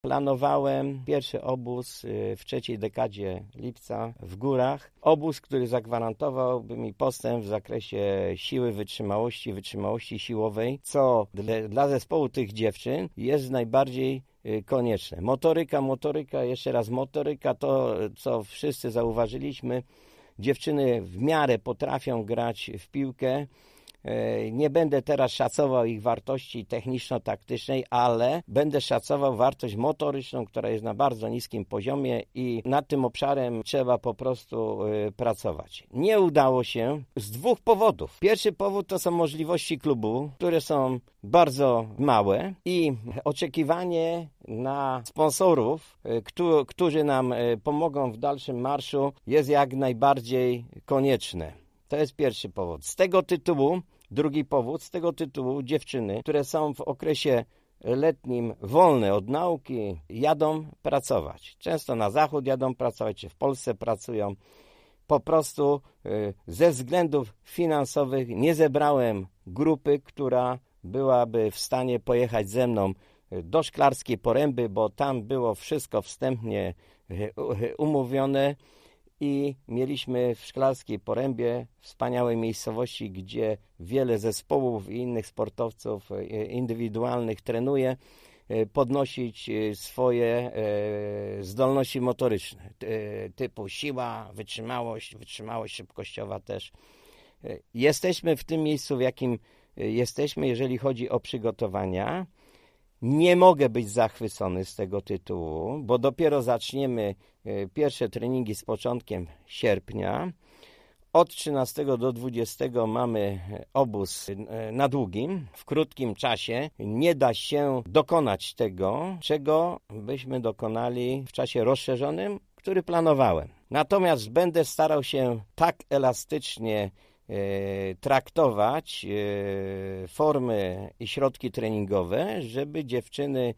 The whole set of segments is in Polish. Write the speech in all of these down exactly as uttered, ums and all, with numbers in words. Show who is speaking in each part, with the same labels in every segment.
Speaker 1: Planowałem pierwszy obóz w trzeciej dekadzie lipca w górach. Obóz, który zagwarantowałby mi postęp w zakresie siły, wytrzymałości, wytrzymałości siłowej, co dla, dla zespołu tych dziewczyn jest najbardziej konieczne. Motoryka, motoryka, jeszcze raz motoryka, to co wszyscy zauważyliśmy, dziewczyny w miarę potrafią grać w piłkę. Nie będę teraz szacował ich wartości techniczno-taktycznej, ale będę szacował wartość motoryczną, która jest na bardzo niskim poziomie i nad tym obszarem trzeba po prostu pracować. Nie udało się z dwóch powodów. Pierwszy powód to są możliwości klubu, które są bardzo małe i oczekiwanie na sponsorów, którzy nam pomogą w dalszym marszu, jest jak najbardziej konieczne. To jest pierwszy powód. Z tego tytułu, drugi powód, z tego tytułu dziewczyny, które są w okresie letnim wolne od nauki, jadą pracować. Często na zachód jadą pracować, czy w Polsce pracują. Po prostu ze względów finansowych nie zebrałem grupy, która byłaby w stanie pojechać ze mną do Szklarskiej Poręby, bo tam było wszystko wstępnie umówione. I mieliśmy w Szklarskiej Porębie wspaniałej miejscowości, gdzie wiele zespołów i innych sportowców indywidualnych trenuje, podnosić swoje zdolności motoryczne, typu siła, wytrzymałość, wytrzymałość szybkościowa też. Jesteśmy w tym miejscu, w jakim jesteśmy, jeżeli chodzi o przygotowania. Nie mogę być zachwycony z tego tytułu, bo dopiero zaczniemy pierwsze treningi z początkiem sierpnia. Od trzynastego do dwudziestego mamy obóz na długim. W krótkim czasie nie da się dokonać tego, czego byśmy dokonali w czasie rozszerzonym, który planowałem. Natomiast będę starał się tak elastycznie traktować formy i środki treningowe, żeby dziewczyny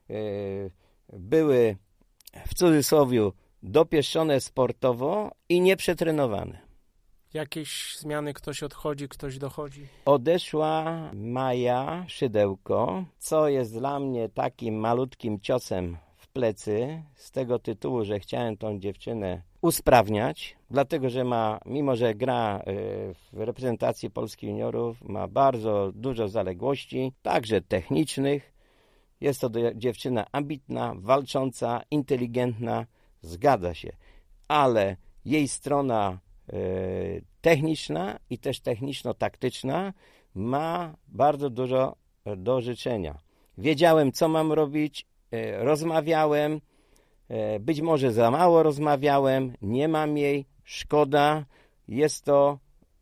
Speaker 1: były w cudzysłowie dopieszczone sportowo i nieprzetrenowane.
Speaker 2: Jakieś zmiany, ktoś odchodzi, ktoś dochodzi?
Speaker 1: Odeszła Maja Szydełko, co jest dla mnie takim malutkim ciosem w plecy, z tego tytułu, że chciałem tą dziewczynę usprawniać, dlatego że ma, mimo że gra w reprezentacji Polski juniorów, ma bardzo dużo zaległości, także technicznych. Jest to dziewczyna ambitna, walcząca, inteligentna, zgadza się, ale jej strona techniczna i też techniczno-taktyczna ma bardzo dużo do życzenia. Wiedziałem, co mam robić, rozmawiałem, być może za mało rozmawiałem, nie mam jej, szkoda, jest to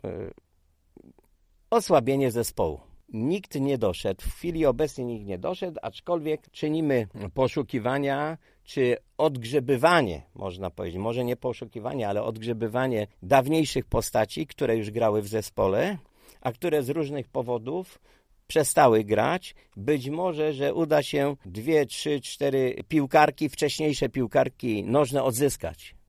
Speaker 1: osłabienie zespołu. Nikt nie doszedł, w chwili obecnej nikt nie doszedł, aczkolwiek czynimy poszukiwania, czy odgrzebywanie, można powiedzieć, może nie poszukiwanie, ale odgrzebywanie dawniejszych postaci, które już grały w zespole, a które z różnych powodów przestały grać. Być może, że uda się dwie, trzy, cztery piłkarki, wcześniejsze piłkarki nożne odzyskać.